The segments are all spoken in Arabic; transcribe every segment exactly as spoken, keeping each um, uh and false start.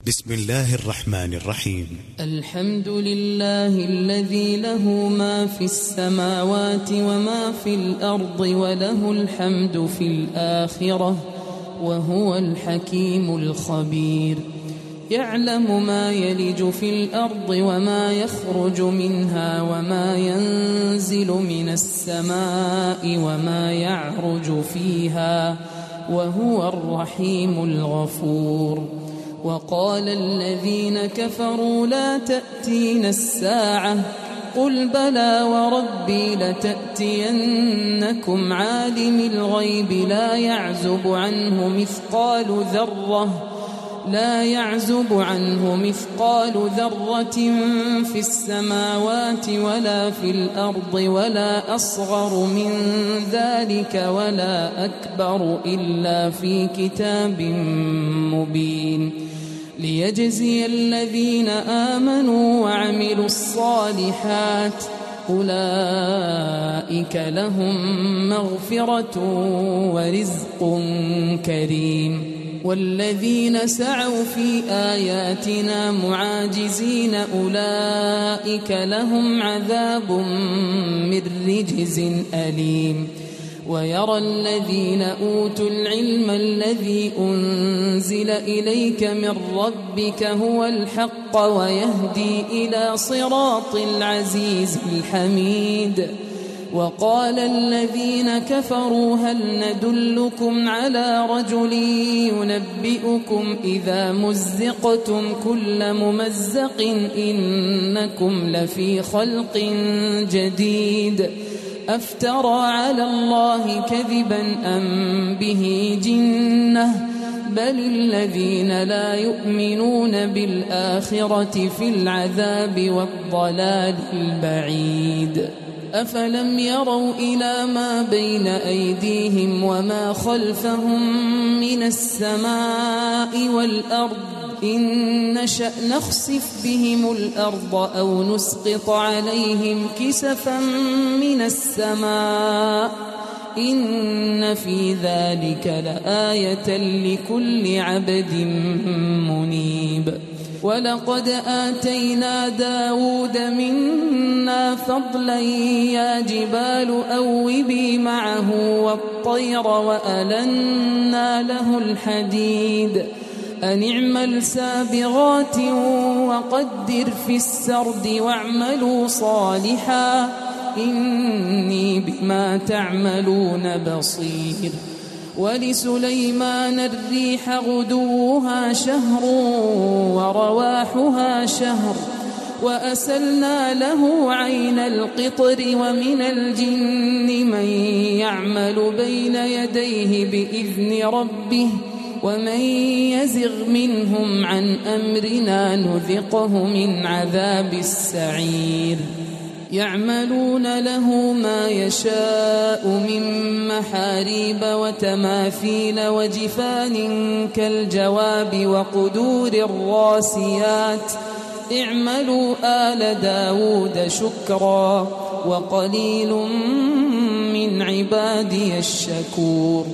بسم الله الرحمن الرحيم. الحمد لله الذي له ما في السماوات وما في الأرض وله الحمد في الآخرة وهو الحكيم الخبير. يعلم ما يلج في الأرض وما يخرج منها وما ينزل من السماء وما يعرج فيها وهو الرحيم الغفور. وقال الذين كفروا لا تأتينا الساعة قل بلى وربي لتأتينكم عالم الغيب لا يعزب عنه مثقال ذرة لا يعزب عنه مثقال ذرة في السماوات ولا في الأرض ولا أصغر من ذلك ولا أكبر إلا في كتاب مبين ليجزي الذين آمنوا وعملوا الصالحات أولئك لهم مغفرة ورزق كريم. والذين سعوا في آياتنا معاجزين أولئك لهم عذاب من رجز أليم. ويرى الذين أوتوا العلم الذي أنزل إليك من ربك هو الحق ويهدي إلى صراط العزيز الحميد. وقال الذين كفروا هل ندلكم على رجل ينبئكم إذا مزقتم كل ممزق إنكم لفي خلق جديد أفترى على الله كذبا أم به جنة بل الذين لا يؤمنون بالآخرة في العذاب والضلال البعيد. أفلم يروا إلى ما بين أيديهم وما خلفهم من السماء والأرض إن نشأ نخسف بهم الأرض أو نسقط عليهم كسفا من السماء إن في ذلك لآية لكل عبد منيب. ولقد آتينا داود منا فضلا يا جبال أوبي معه والطير وألنا له الحديد أن اعمل سابغات وقدر في السرد واعملوا صالحا إني بما تعملون بصير. ولسليمان الريح غدوها شهر ورواحها شهر وأسلنا له عين القطر ومن الجن من يعمل بين يديه بإذن ربه ومن يزغ منهم عن أمرنا نذقه من عذاب السعير. يعملون له ما يشاء من محاريب وتماثيل وجفان كالجواب وقدور الراسيات اعملوا آل داود شكرا وقليل من عبادي الشكور.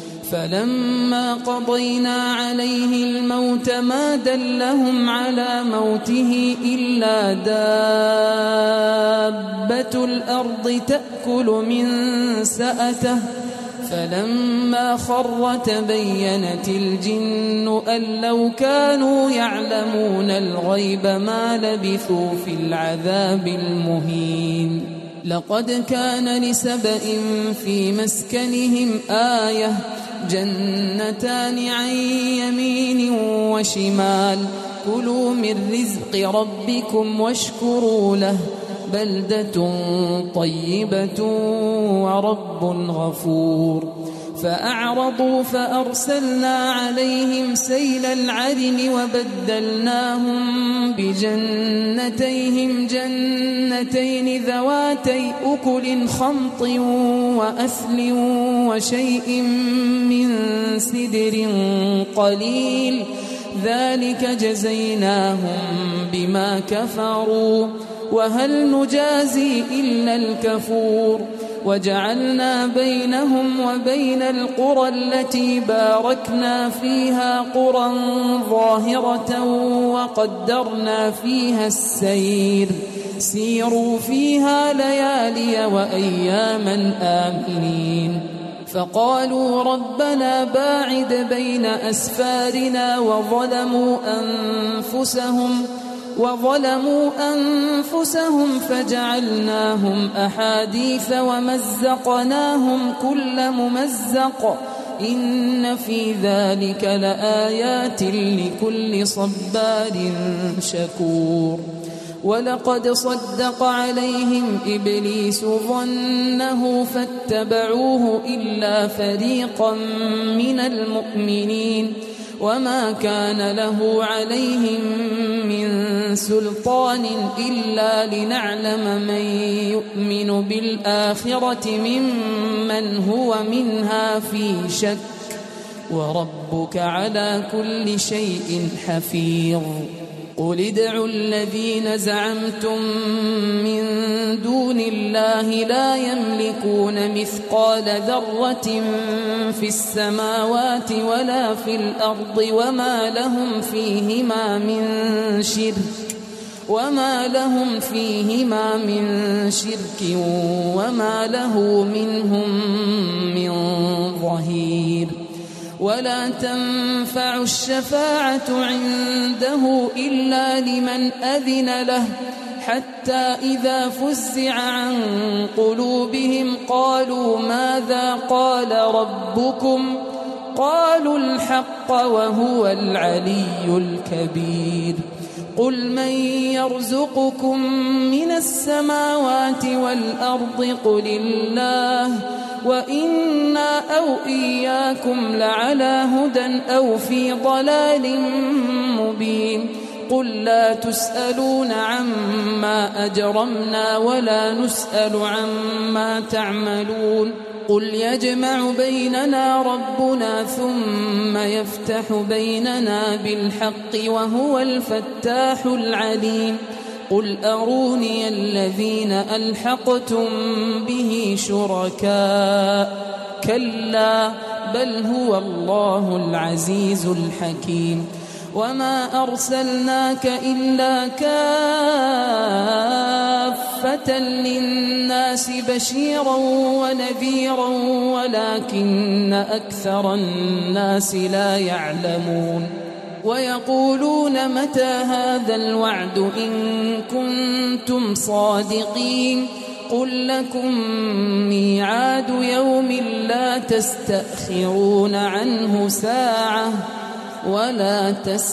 فلما قضينا عليه الموت ما دلهم على موته إلا دابة الأرض تأكل من سأته فلما خر تبينت الجن أن لو كانوا يعلمون الغيب ما لبثوا في العذاب المهين. لقد كان لسبإ في مسكنهم آية جنتان عن يمين وشمال كلوا من رزق ربكم واشكروا له بلدة طيبة ورب غفور. فأعرضوا فأرسلنا عليهم سيل العرم وبدلناهم بجنتيهم جنتين ذواتي أكل خمط وأثل وشيء من سدر قليل ذلك جزيناهم بما كفروا وهل نجازي إلا الكفور. وجعلنا بينهم وبين القرى التي باركنا فيها قرى ظاهرة وقدرنا فيها السير سيروا فيها ليالي وأياما آمنين فقالوا ربنا باعد بين أسفارنا وظلموا أنفسهم وظلموا أنفسهم فجعلناهم أحاديث ومزقناهم كل ممزق إن في ذلك لآيات لكل صبار شكور ولقد صدق عليهم إبليس ظنه فاتبعوه إلا فريقا من المؤمنين وما كان له عليهم من سلطان إلا لنعلم من يؤمن بالآخرة ممن هو منها في شك وربك على كل شيء حفيظ قل ادعوا الذين زعمتم من دون الله لا يملكون مثقال ذرة في السماوات ولا في الأرض وما لهم فيهما من شرك وما لهم فيهما من شرك وما له منهم من ظهير ولا تنفع الشفاعة عنده إلا لمن أذن له حتى إذا فزع عن قلوبهم قالوا ماذا قال ربكم قالوا الحق وهو العلي الكبير قل من يرزقكم من السماوات والأرض قل الله وإنا أو إياكم لعلى هدى أو في ضلال مبين قل لا تسألون عما أجرمنا ولا نسأل عما تعملون قل يجمع بيننا ربنا ثم يفتح بيننا بالحق وهو الفتاح العليم قل أروني الذين ألحقتم به شركاء كلا بل هو الله العزيز الحكيم وما أرسلناك إلا كافة للناس بشيرا ونذيرا ولكن أكثر الناس لا يعلمون ويقولون متى هذا الوعد إن كنتم صادقين قل لكم ميعاد يوم لا تستأخرون عنه ساعة ولا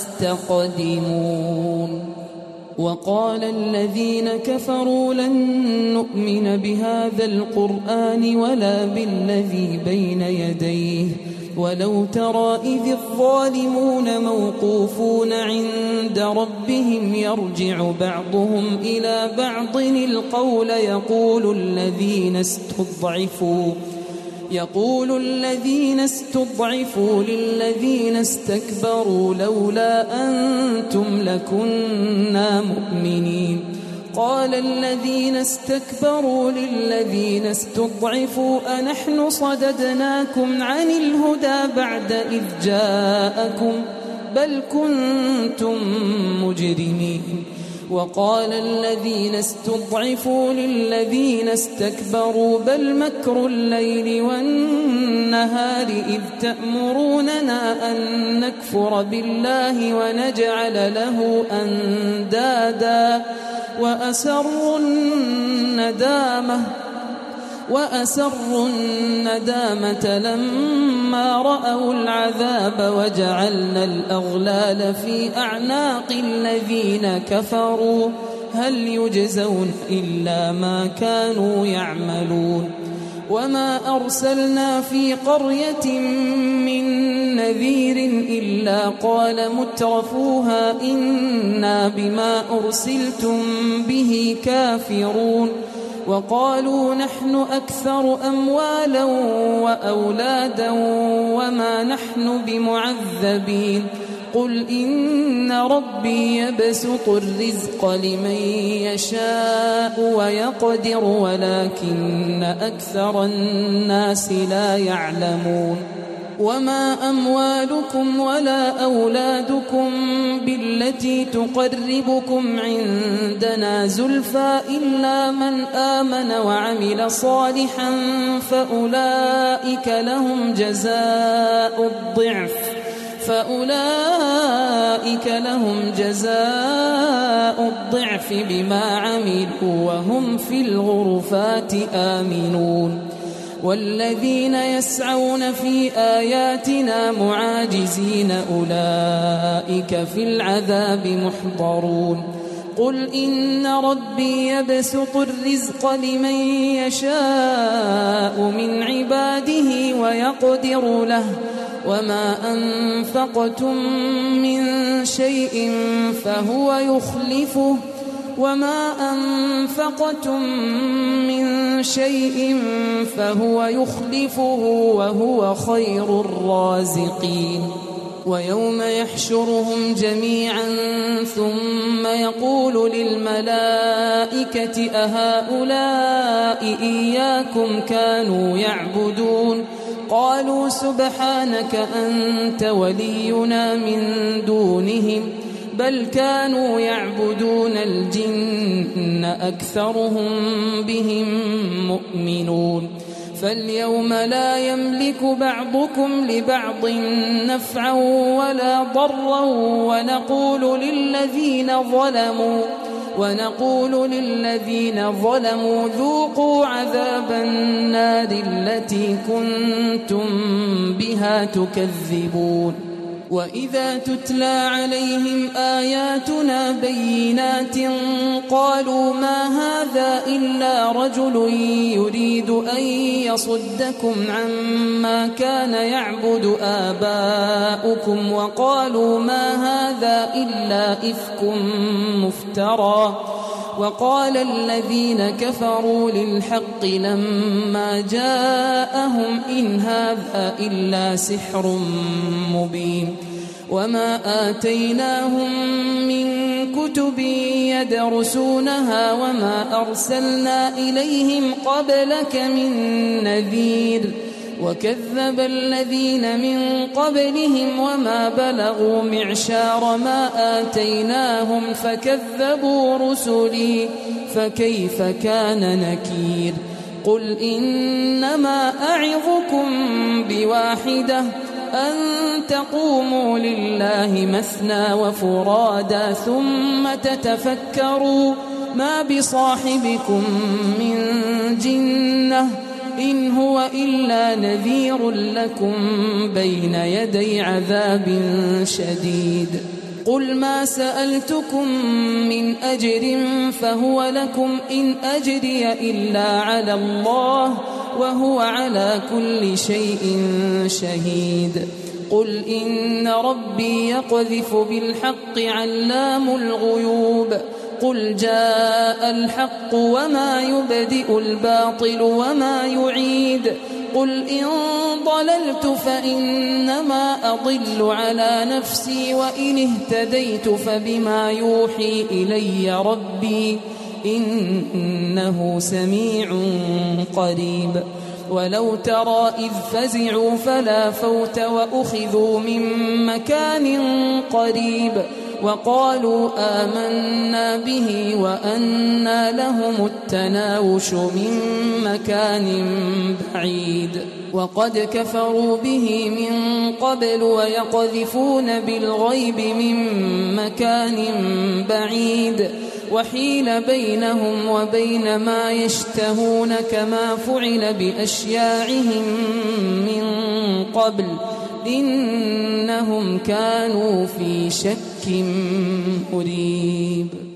تستقدمون وقال الذين كفروا لن نؤمن بهذا القرآن ولا بالذي بين يديه ولو ترى إذ الظالمون موقوفون عند ربهم يرجع بعضهم إلى بعض القول يقول الذين استضعفوا يقول الذين استضعفوا للذين استكبروا لولا أنتم لكنا مؤمنين قال الذين استكبروا للذين استضعفوا أنحن صددناكم عن الهدى بعد إذ جاءكم بل كنتم مجرمين وقال الذين استضعفوا للذين استكبروا بل مكر الليل والنهار إذ تأمروننا أن نكفر بالله ونجعل له أندادا وأسروا الندامة وأسروا الندامة لما رأوا العذاب وجعلنا الأغلال في أعناق الذين كفروا هل يجزون إلا ما كانوا يعملون وما أرسلنا في قرية من نذير إلا قال مترفوها إنا بما أرسلتم به كافرون وقالوا نحن أكثر أموالا وأولادا وما نحن بمعذبين قل إن ربي يبسط الرزق لمن يشاء ويقدر ولكن أكثر الناس لا يعلمون وما أموالكم ولا أولادكم بالتي تقربكم عندنا زلفى إلا من آمن وعمل صالحا فأولئك لهم جزاء الضعف فأولئك لهم جزاء الضعف بما عملوا وهم في الغرفات آمنون والذين يسعون في آياتنا معاجزين أولئك في العذاب محضرون قل إن ربي يبسط الرزق لمن يشاء من عباده ويقدر له وما أنفقتم من شيء فهو يخلفه وما أنفقتم من شيء فهو يخلفه وهو خير الرازقين ويوم يحشرهم جميعا ثم يقول للملائكة أهؤلاء إياكم كانوا يعبدون قالوا سبحانك أنت ولينا من دونهم بل كانوا يعبدون الجن أكثرهم بهم مؤمنون فاليوم لا يملك بعضكم لبعض نفعا ولا ضرا ونقول للذين ظلموا ونقول للذين ظلموا ذوقوا عذاب النار التي كنتم بها تكذبون وإذا تتلى عليهم آياتنا بينات قالوا ما هذا إلا رجل يريد أن يصدكم عما كان يعبد آباؤكم وقالوا ما هذا إلا إفك مفترى وقال الذين كفروا للحق لما جاءهم إن هذا إلا سحر مبين وما آتيناهم من كتب يدرسونها وما أرسلنا إليهم قبلك من نذير وكذب الذين من قبلهم وما بلغوا معشار ما آتيناهم فكذبوا رسلي فكيف كان نكير قل إنما أعظكم بواحدة أن تقوموا لله مثنى وفرادا ثم تتفكروا ما بصاحبكم من جنة إن هو إلا نذير لكم بين يدي عذاب شديد قل ما سألتكم من أجر فهو لكم إن أجري إلا على الله وهو على كل شيء شهيد قل إن ربي يقذف بالحق علام الغيوب قل جاء الحق وما يبدئ الباطل وما يعيد قل إن ضللت فإنما أضل على نفسي وإن اهتديت فبما يوحي إلي ربي إنه سميع قريب ولو ترى إذ فزعوا فلا فوت وأخذوا من مكان قريب وقالوا آمنا به وأنى لهم التناوش من مكان بعيد وقد كفروا به من قبل ويقذفون بالغيب من مكان بعيد وحيل بينهم وبين ما يشتهون كما فعل بأشياعهم من قبل إنهم كانوا في شك مريب.